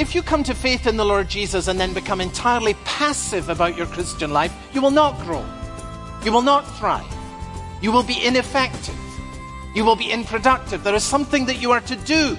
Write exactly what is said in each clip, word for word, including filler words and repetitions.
if you come to faith in the Lord Jesus and then become entirely passive about your Christian life, you will not grow. You will not thrive. You will be ineffective. You will be unproductive. There is something that you are to do.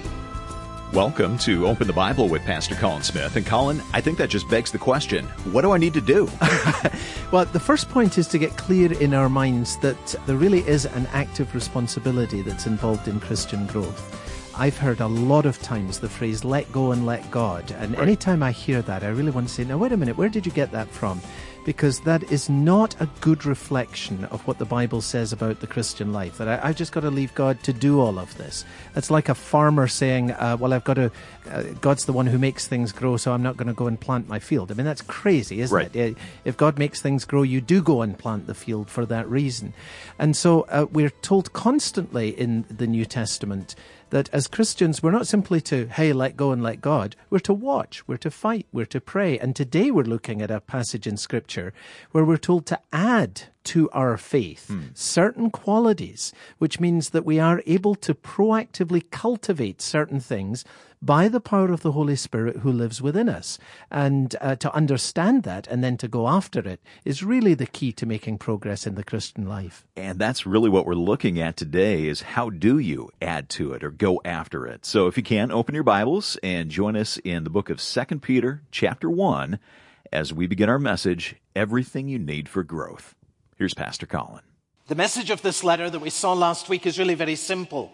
Welcome to Open the Bible with Pastor Colin Smith. And Colin, I think that just begs the question, what do I need to do? Well, the first point is to get clear in our minds that there really is an active responsibility that's involved in Christian growth. I've heard a lot of times the phrase, let go and let God. And right. Anytime I hear that, I really want to say, now, wait a minute, where did you get that from? Because that is not a good reflection of what the Bible says about the Christian life, that I, I've just got to leave God to do all of this. It's like a farmer saying, uh, well, I've got to, uh, God's the one who makes things grow, so I'm not going to go and plant my field. I mean, that's crazy, isn't right. it? If God makes things grow, you do go and plant the field for that reason. And so uh, we're told constantly in the New Testament that as Christians, we're not simply to, hey, let go and let God. We're to watch, we're to fight, we're to pray. And today we're looking at a passage in Scripture where we're told to add to our faith hmm. certain qualities, which means that we are able to proactively cultivate certain things by the power of the Holy Spirit who lives within us. And uh, to understand that and then to go after it is really the key to making progress in the Christian life. And that's really what we're looking at today is how do you add to it or go after it? So if you can, open your Bibles and join us in the book of Second Peter chapter one as we begin our message, Everything You Need for Growth. Here's Pastor Colin. The message of this letter that we saw last week is really very simple.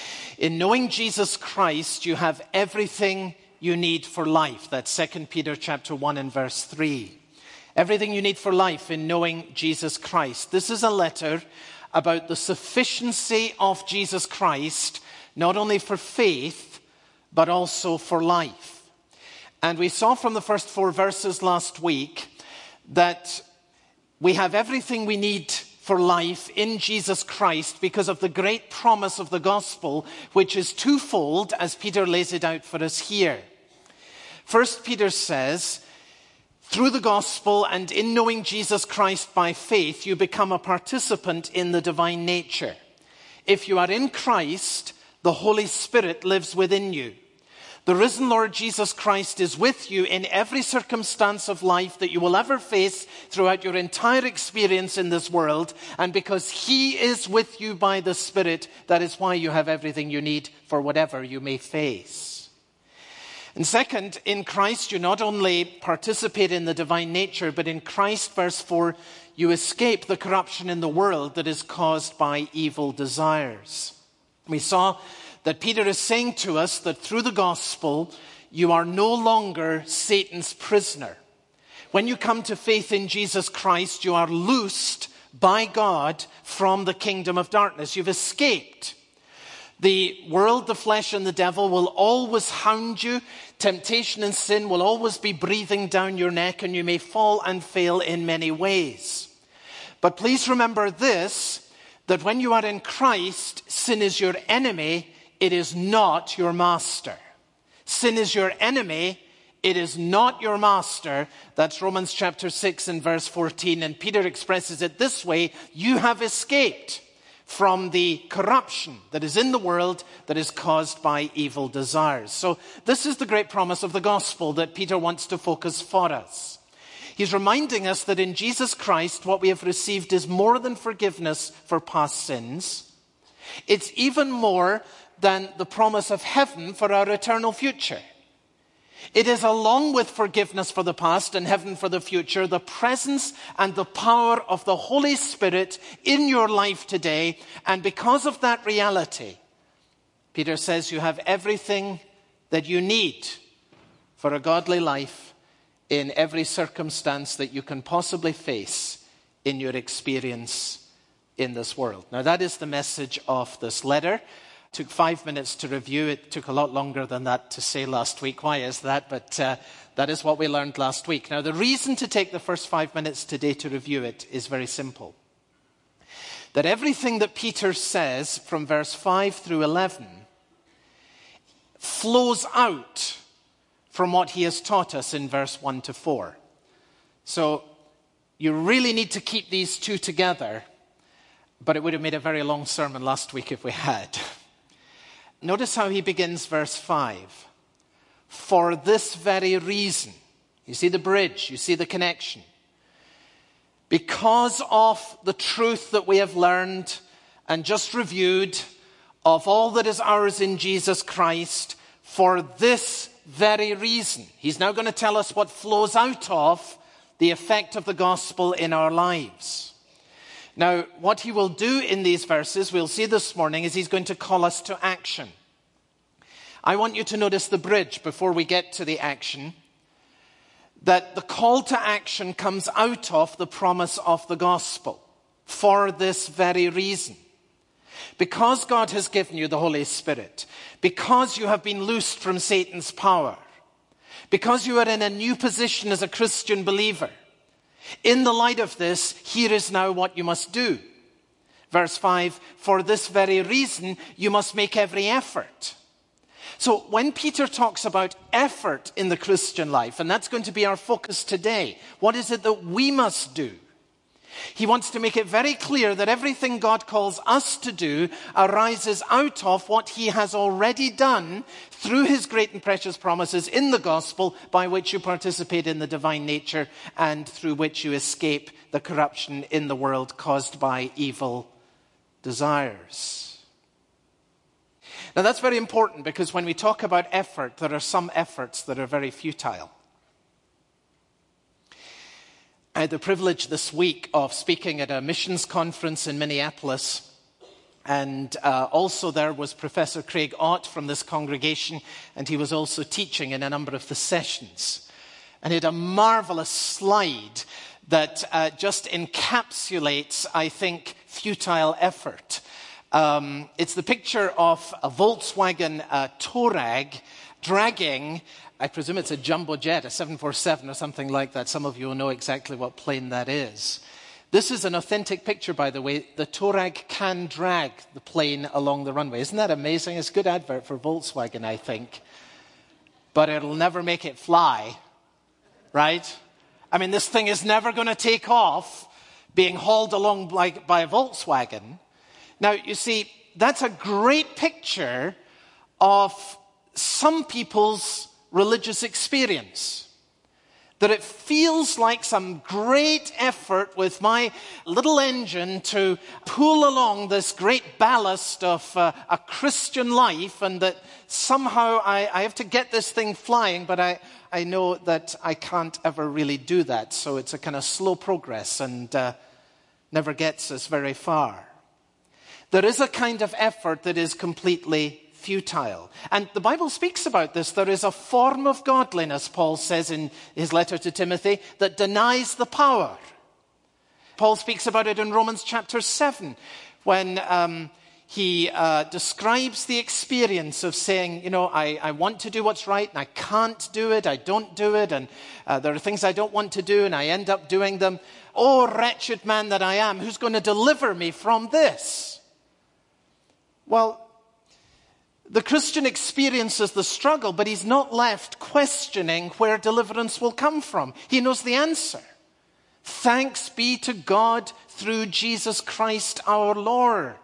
In knowing Jesus Christ, you have everything you need for life. That's Second Peter chapter one and verse three. Everything you need for life in knowing Jesus Christ. This is a letter about the sufficiency of Jesus Christ, not only for faith, but also for life. And we saw from the first four verses last week that we have everything we need for life in Jesus Christ because of the great promise of the gospel, which is twofold as Peter lays it out for us here. First, Peter says, through the gospel and in knowing Jesus Christ by faith, you become a participant in the divine nature. If you are in Christ, the Holy Spirit lives within you. The risen Lord Jesus Christ is with you in every circumstance of life that you will ever face throughout your entire experience in this world. And because he is with you by the Spirit, that is why you have everything you need for whatever you may face. And second, in Christ, you not only participate in the divine nature, but in Christ, verse four, you escape the corruption in the world that is caused by evil desires. We saw that Peter is saying to us that through the gospel, you are no longer Satan's prisoner. When you come to faith in Jesus Christ, you are loosed by God from the kingdom of darkness. You've escaped. The world, the flesh, and the devil will always hound you. Temptation and sin will always be breathing down your neck, and you may fall and fail in many ways. But please remember this, that when you are in Christ, sin is your enemy. It is not your master. Sin is your enemy. It is not your master. That's Romans chapter six and verse fourteen. And Peter expresses it this way. You have escaped from the corruption that is in the world that is caused by evil desires. So this is the great promise of the gospel that Peter wants to focus for us. He's reminding us that in Jesus Christ, what we have received is more than forgiveness for past sins. It's even more than the promise of heaven for our eternal future. It is, along with forgiveness for the past and heaven for the future, the presence and the power of the Holy Spirit in your life today. And because of that reality, Peter says you have everything that you need for a godly life in every circumstance that you can possibly face in your experience in this world. Now, that is the message of this letter. It took five minutes to review. It took a lot longer than that to say last week. Why is that? But uh, that is what we learned last week. Now, the reason to take the first five minutes today to review it is very simple. That everything that Peter says from verse five through eleven flows out from what he has taught us in verse one to four. So you really need to keep these two together, but it would have made a very long sermon last week if we had. Notice how he begins verse five. for this very reason. You see the bridge, you see the connection. Because of the truth that we have learned and just reviewed of all that is ours in Jesus Christ, for this very reason. He's now going to tell us what flows out of the effect of the gospel in our lives. Now, what he will do in these verses, we'll see this morning, is he's going to call us to action. I want you to notice the bridge before we get to the action, that the call to action comes out of the promise of the gospel. For this very reason. Because God has given you the Holy Spirit, because you have been loosed from Satan's power, because you are in a new position as a Christian believer, in the light of this, here is now what you must do. Verse five, for this very reason, you must make every effort. So when Peter talks about effort in the Christian life, and that's going to be our focus today, what is it that we must do? He wants to make it very clear that everything God calls us to do arises out of what he has already done through his great and precious promises in the gospel, by which you participate in the divine nature and through which you escape the corruption in the world caused by evil desires. Now that's very important, because when we talk about effort, there are some efforts that are very futile. I had the privilege this week of speaking at a missions conference in Minneapolis, and uh, also there was Professor Craig Ott from this congregation, and he was also teaching in a number of the sessions. And he had a marvelous slide that uh, just encapsulates, I think, futile effort. Um, it's the picture of a Volkswagen uh, Touareg dragging, I presume it's a jumbo jet, a seven forty-seven or something like that. Some of you will know exactly what plane that is. This is an authentic picture, by the way. The Touareg can drag the plane along the runway. Isn't that amazing? It's a good advert for Volkswagen, I think. But it'll never make it fly, right? I mean, this thing is never going to take off being hauled along like by a Volkswagen. Now, you see, that's a great picture of some people's religious experience. That it feels like some great effort with my little engine to pull along this great ballast of uh, a Christian life, and that somehow I, I have to get this thing flying, but I, I know that I can't ever really do that. So it's a kind of slow progress and uh, never gets us very far. There is a kind of effort that is completely futile. And the Bible speaks about this. There is a form of godliness, Paul says in his letter to Timothy, that denies the power. Paul speaks about it in Romans chapter seven, when um, he uh, describes the experience of saying, you know, I, I want to do what's right, and I can't do it, I don't do it, and uh, there are things I don't want to do, and I end up doing them. Oh, wretched man that I am, who's going to deliver me from this? Well, the Christian experiences the struggle, but he's not left questioning where deliverance will come from. He knows the answer. Thanks be to God through Jesus Christ our Lord.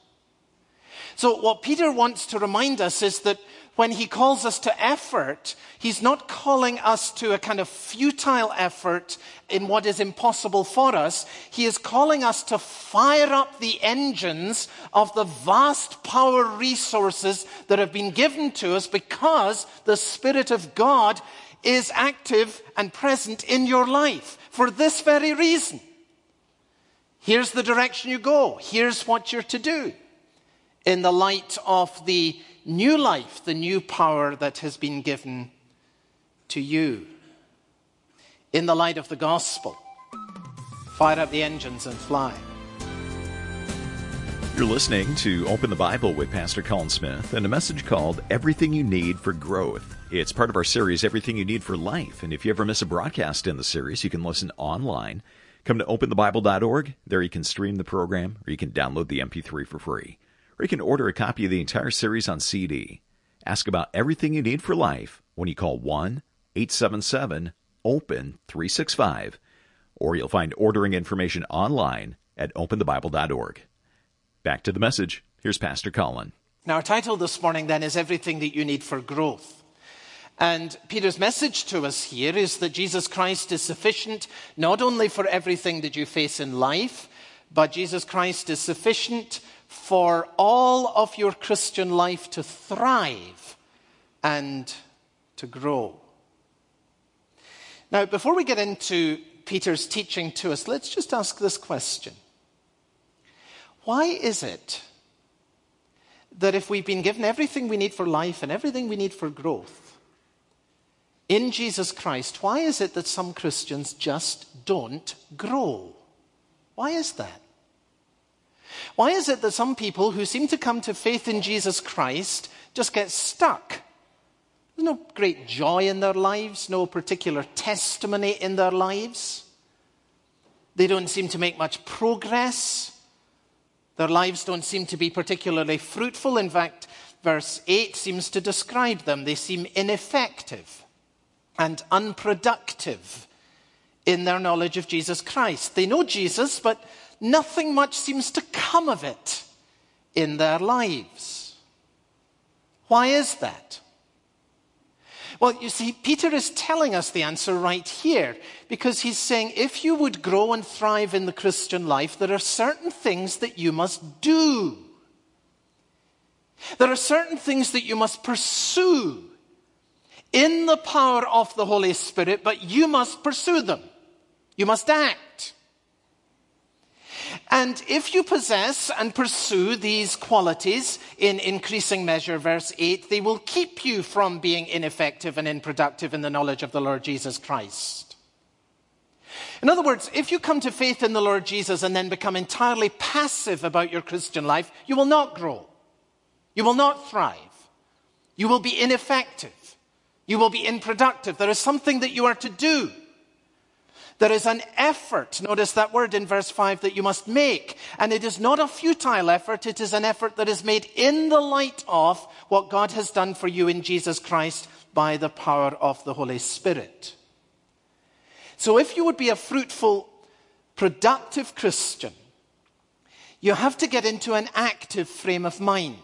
So what Peter wants to remind us is that when he calls us to effort, he's not calling us to a kind of futile effort in what is impossible for us. He is calling us to fire up the engines of the vast power resources that have been given to us, because the Spirit of God is active and present in your life for this very reason. Here's the direction you go. Here's what you're to do in the light of the new life, the new power that has been given to you. In the light of the gospel, fire up the engines and fly. You're listening to Open the Bible with Pastor Colin Smith and a message called Everything You Need for Growth. It's part of our series, Everything You Need for Life. And if you ever miss a broadcast in the series, you can listen online. Come to open the bible dot org. There you can stream the program, or you can download the M P three for free. Or you can order a copy of the entire series on C D. Ask about everything you need for life when you call one eight seven seven open three six five, or you'll find ordering information online at open the bible dot org. Back to the message. Here's Pastor Colin. Now, our title this morning then is Everything That You Need for Growth. And Peter's message to us here is that Jesus Christ is sufficient not only for everything that you face in life, but Jesus Christ is sufficient for all of your Christian life to thrive and to grow. Now, before we get into Peter's teaching to us, let's just ask this question. Why is it that if we've been given everything we need for life and everything we need for growth in Jesus Christ, why is it that some Christians just don't grow? Why is that? Why is it that some people who seem to come to faith in Jesus Christ just get stuck? There's no great joy in their lives, no particular testimony in their lives. They don't seem to make much progress. Their lives don't seem to be particularly fruitful. In fact, verse eight seems to describe them. They seem ineffective and unproductive in their knowledge of Jesus Christ. They know Jesus, but nothing much seems to come of it in their lives. Why is that? Well, you see, Peter is telling us the answer right here, because he's saying if you would grow and thrive in the Christian life, there are certain things that you must do. There are certain things that you must pursue in the power of the Holy Spirit, but you must pursue them. You must act. And if you possess and pursue these qualities in increasing measure, verse eight, they will keep you from being ineffective and unproductive in the knowledge of the Lord Jesus Christ. In other words, if you come to faith in the Lord Jesus and then become entirely passive about your Christian life, you will not grow. You will not thrive. You will be ineffective. You will be unproductive. There is something that you are to do. There is an effort, notice that word in verse five, that you must make. And it is not a futile effort, it is an effort that is made in the light of what God has done for you in Jesus Christ by the power of the Holy Spirit. So if you would be a fruitful, productive Christian, you have to get into an active frame of mind.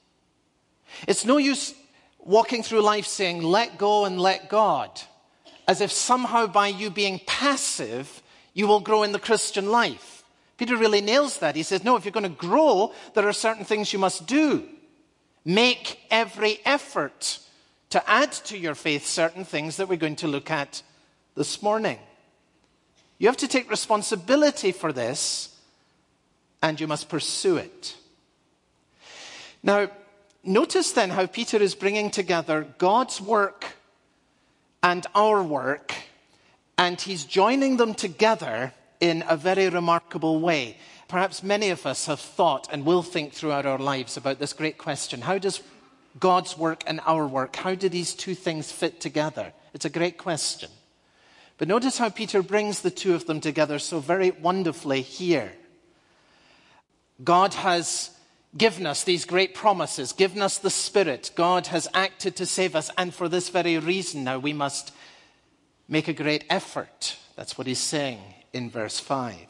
It's no use walking through life saying, let go and let God, as if somehow by you being passive, you will grow in the Christian life. Peter really nails that. He says, no, if you're going to grow, there are certain things you must do. Make every effort to add to your faith certain things that we're going to look at this morning. You have to take responsibility for this, and you must pursue it. Now, notice then how Peter is bringing together God's work and our work, and he's joining them together in a very remarkable way. Perhaps many of us have thought and will think throughout our lives about this great question. How does God's work and our work, how do these two things fit together? It's a great question. But notice how Peter brings the two of them together so very wonderfully here. God has given us these great promises, given us the Spirit. God has acted to save us, and for this very reason now we must make a great effort. That's what he's saying in verse five.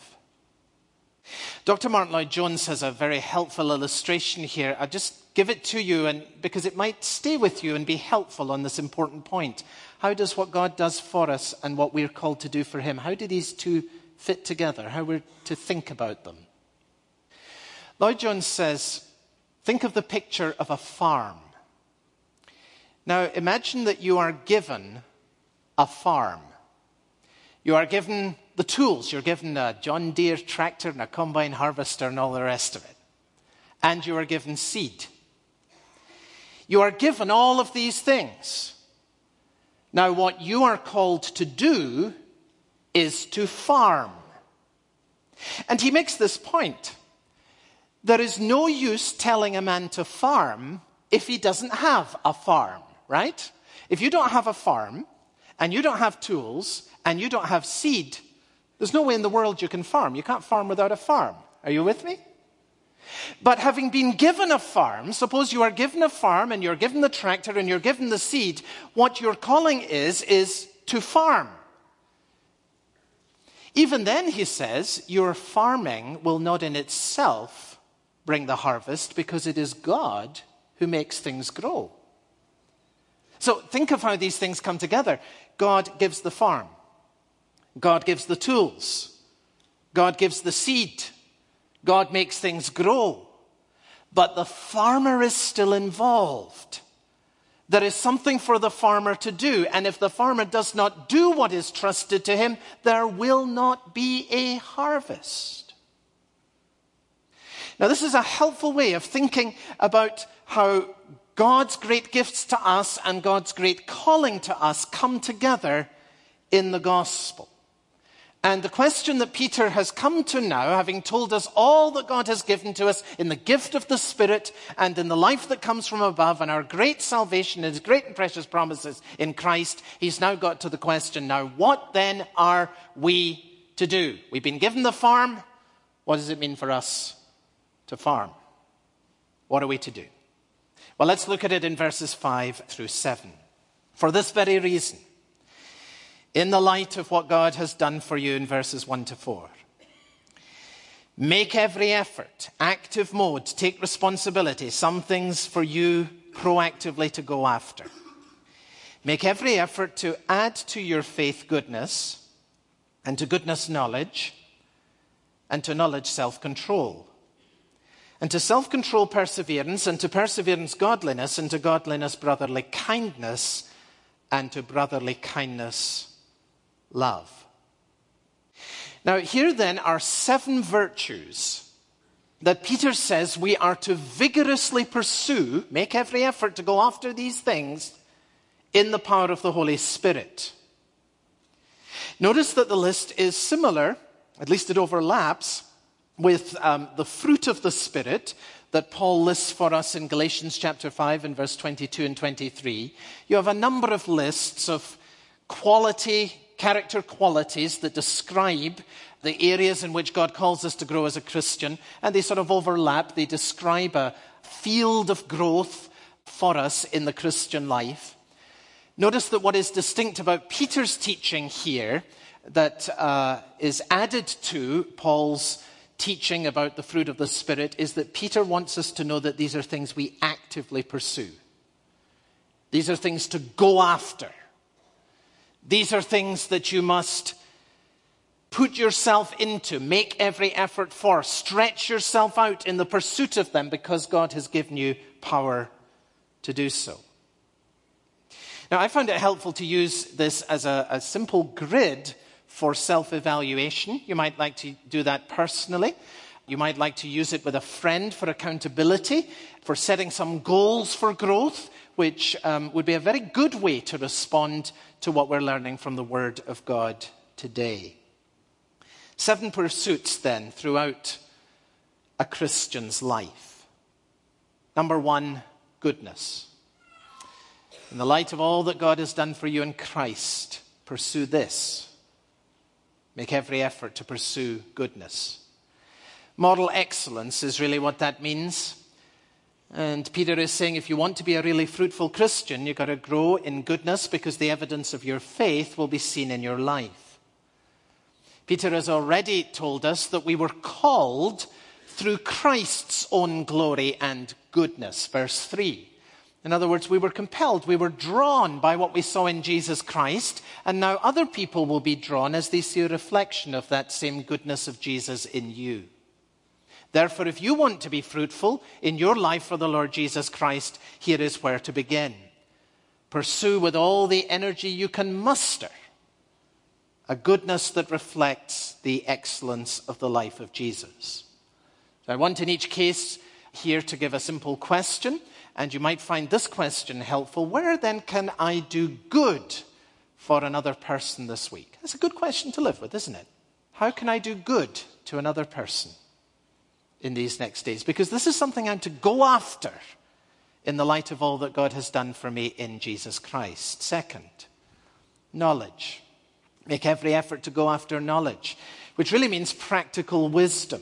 Doctor Martin Lloyd-Jones has a very helpful illustration here. I'll just give it to you and because it might stay with you and be helpful on this important point. How does what God does for us and what we're called to do for him, how do these two fit together? How we're to think about them? Lloyd-Jones says, think of the picture of a farm. Now, imagine that you are given a farm. You are given the tools. You're given a John Deere tractor and a combine harvester and all the rest of it. And you are given seed. You are given all of these things. Now, what you are called to do is to farm. And he makes this point. There is no use telling a man to farm if he doesn't have a farm, right? If you don't have a farm, and you don't have tools, and you don't have seed, there's no way in the world you can farm. You can't farm without a farm. Are you with me? But having been given a farm, suppose you are given a farm, and you're given the tractor, and you're given the seed, what your calling is, is to farm. Even then, he says, your farming will not in itself bring the harvest, because it is God who makes things grow. So think of how these things come together. God gives the farm. God gives the tools. God gives the seed. God makes things grow. But the farmer is still involved. There is something for the farmer to do. And if the farmer does not do what is trusted to him, there will not be a harvest. Now, this is a helpful way of thinking about how God's great gifts to us and God's great calling to us come together in the gospel. And the question that Peter has come to now, having told us all that God has given to us in the gift of the Spirit and in the life that comes from above and our great salvation and his great and precious promises in Christ, he's now got to the question, now what then are we to do? We've been given the farm. What does it mean for us to farm? What are we to do? Well, let's look at it in verses five through seven. For this very reason, in the light of what God has done for you in verses one to four, make every effort, active mode, take responsibility, some things for you proactively to go after. Make every effort to add to your faith goodness, and to goodness knowledge, and to knowledge self-control. And to self-control perseverance, and to perseverance godliness, and to godliness brotherly kindness, and to brotherly kindness love. Now, here then are seven virtues that Peter says we are to vigorously pursue, make every effort to go after these things in the power of the Holy Spirit. Notice that the list is similar, at least it overlaps, with um, the fruit of the Spirit that Paul lists for us in Galatians chapter five and verse twenty-two and twenty-three. You have a number of lists of quality, character qualities that describe the areas in which God calls us to grow as a Christian, and they sort of overlap. They describe a field of growth for us in the Christian life. Notice that what is distinct about Peter's teaching here that uh, is added to Paul's teaching about the fruit of the Spirit is that Peter wants us to know that these are things we actively pursue. These are things to go after. These are things that you must put yourself into, make every effort for, stretch yourself out in the pursuit of them because God has given you power to do so. Now, I found it helpful to use this as a, a simple grid for self-evaluation. You might like to do that personally. You might like to use it with a friend for accountability, for setting some goals for growth, which um, would be a very good way to respond to what we're learning from the Word of God today. Seven pursuits, then, throughout a Christian's life. Number one, goodness. In the light of all that God has done for you in Christ, pursue this. Make every effort to pursue goodness. Moral excellence is really what that means. And Peter is saying if you want to be a really fruitful Christian, you've got to grow in goodness because the evidence of your faith will be seen in your life. Peter has already told us that we were called through Christ's own glory and goodness. Verse three. In other words, we were compelled, we were drawn by what we saw in Jesus Christ, and now other people will be drawn as they see a reflection of that same goodness of Jesus in you. Therefore, if you want to be fruitful in your life for the Lord Jesus Christ, here is where to begin. Pursue with all the energy you can muster a goodness that reflects the excellence of the life of Jesus. So I want in each case here to give a simple question. And you might find this question helpful. Where then can I do good for another person this week? That's a good question to live with, isn't it? How can I do good to another person in these next days? Because this is something I'm to go after in the light of all that God has done for me in Jesus Christ. Second, knowledge. Make every effort to go after knowledge, which really means practical wisdom.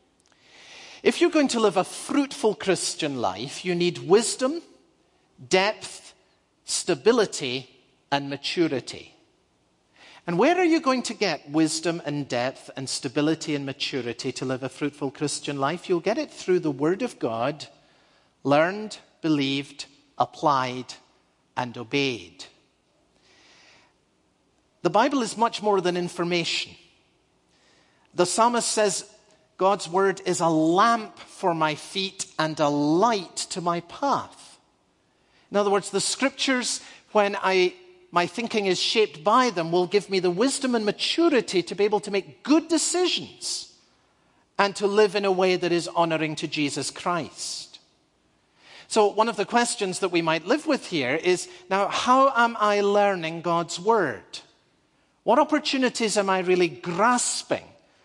If you're going to live a fruitful Christian life, you need wisdom, depth, stability, and maturity. And where are you going to get wisdom and depth and stability and maturity to live a fruitful Christian life? You'll get it through the Word of God, learned, believed, applied, and obeyed. The Bible is much more than information. The psalmist says, God's word is a lamp for my feet and a light to my path. In other words, the scriptures, when I, my thinking is shaped by them, will give me the wisdom and maturity to be able to make good decisions and to live in a way that is honoring to Jesus Christ. So one of the questions that we might live with here is, now, how am I learning God's word? What opportunities am I really grasping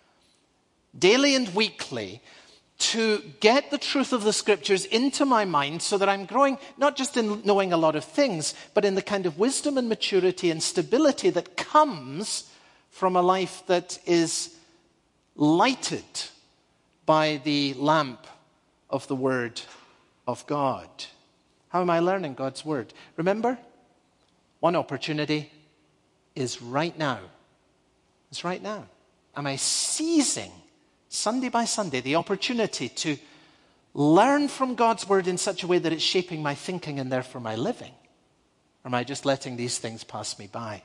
daily and weekly to get the truth of the scriptures into my mind so that I'm growing not just in knowing a lot of things, but in the kind of wisdom and maturity and stability that comes from a life that is lighted by the lamp of the Word of God. How am I learning God's Word? Remember, one opportunity is right now. It's right now. Am I seizing Sunday by Sunday the opportunity to learn from God's word in such a way that it's shaping my thinking and therefore my living? Or am I just letting these things pass me by?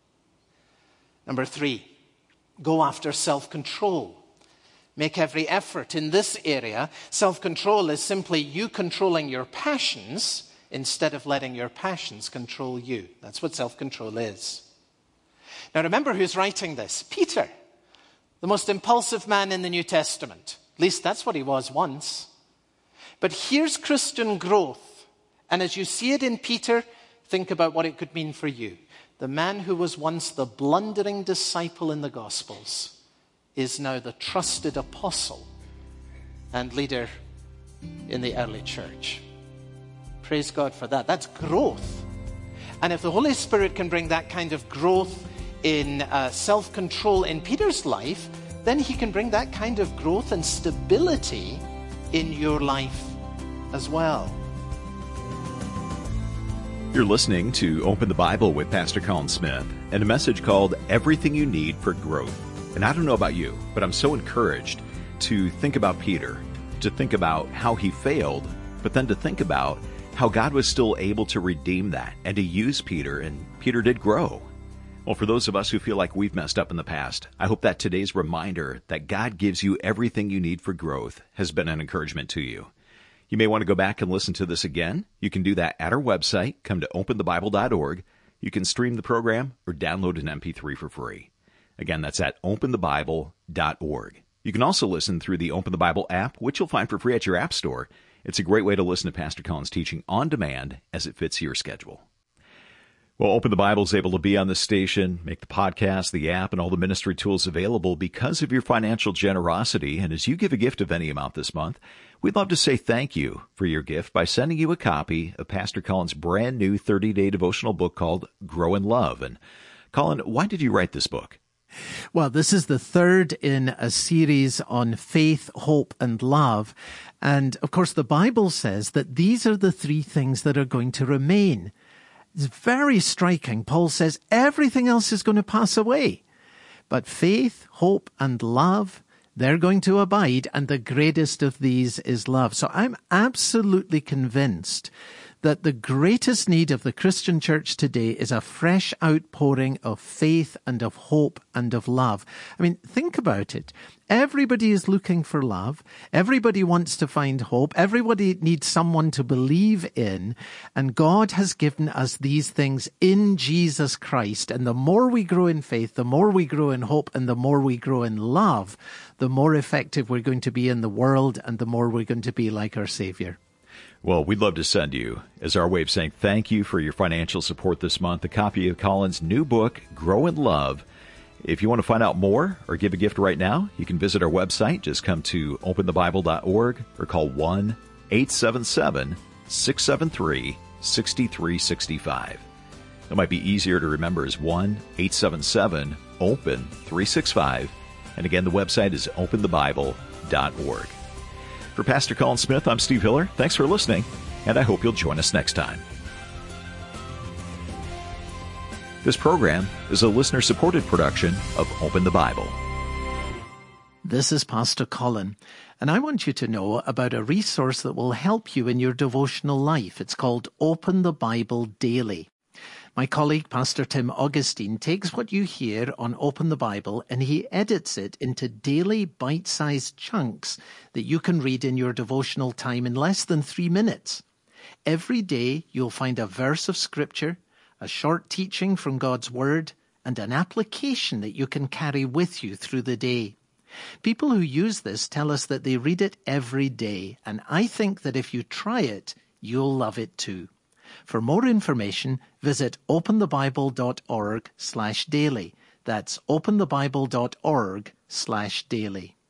Number three, go after self-control. Make every effort in this area. Self-control is simply you controlling your passions instead of letting your passions control you. That's what self-control is. Now remember who's writing this. Peter. The most impulsive man in the New Testament. At least that's what he was once. But here's Christian growth. And as you see it in Peter, think about what it could mean for you. The man who was once the blundering disciple in the Gospels is now the trusted apostle and leader in the early church. Praise God for that. That's growth. And if the Holy Spirit can bring that kind of growth in uh, self-control in Peter's life, then he can bring that kind of growth and stability in your life as well. You're listening to Open the Bible with Pastor Colin Smith and a message called Everything You Need for Growth. And I don't know about you, but I'm so encouraged to think about Peter, to think about how he failed, but then to think about how God was still able to redeem that and to use Peter, and Peter did grow. Well, for those of us who feel like we've messed up in the past, I hope that today's reminder that God gives you everything you need for growth has been an encouragement to you. You may want to go back and listen to this again. You can do that at our website. Come to open the bible dot org. You can stream the program or download an M P three for free. Again, that's at open the bible dot org. You can also listen through the Open the Bible app, which you'll find for free at your app store. It's a great way to listen to Pastor Colin's teaching on demand as it fits your schedule. Well, Open the Bible is able to be on this station, make the podcast, the app, and all the ministry tools available because of your financial generosity. And as you give a gift of any amount this month, we'd love to say thank you for your gift by sending you a copy of Pastor Colin's brand new thirty-day devotional book called Grow in Love. And Colin, why did you write this book? Well, this is the third in a series on faith, hope, and love. And of course, the Bible says that these are the three things that are going to remain. It's very striking. Paul says everything else is going to pass away. But faith, hope, and love, they're going to abide. And the greatest of these is love. So I'm absolutely convinced that the greatest need of the Christian church today is a fresh outpouring of faith and of hope and of love. I mean, think about it. Everybody is looking for love. Everybody wants to find hope. Everybody needs someone to believe in. And God has given us these things in Jesus Christ. And the more we grow in faith, the more we grow in hope, and the more we grow in love, the more effective we're going to be in the world, and the more we're going to be like our Savior. Well, we'd love to send you, as our way of saying thank you for your financial support this month, a copy of Colin's new book, Grow in Love. If you want to find out more or give a gift right now, you can visit our website. Just come to open the bible dot org or call one eight seven seven, six seven three, six three six five. It might be easier to remember as one eight seven seven, open three six five. And again, the website is open the bible dot org. For Pastor Colin Smith, I'm Steve Hiller. Thanks for listening, and I hope you'll join us next time. This program is a listener-supported production of Open the Bible. This is Pastor Colin, And I want you to know about a resource that will help you in your devotional life. It's called Open the Bible Daily. My colleague, Pastor Tim Augustine, takes what you hear on Open the Bible and he edits it into daily bite-sized chunks that you can read in your devotional time in less than three minutes. Every day you'll find a verse of Scripture, a short teaching from God's Word, and an application that you can carry with you through the day. People who use this tell us that they read it every day, and I think that if you try it, you'll love it too. For more information, visit openthebible.org slash daily. That's openthebible.org slash daily.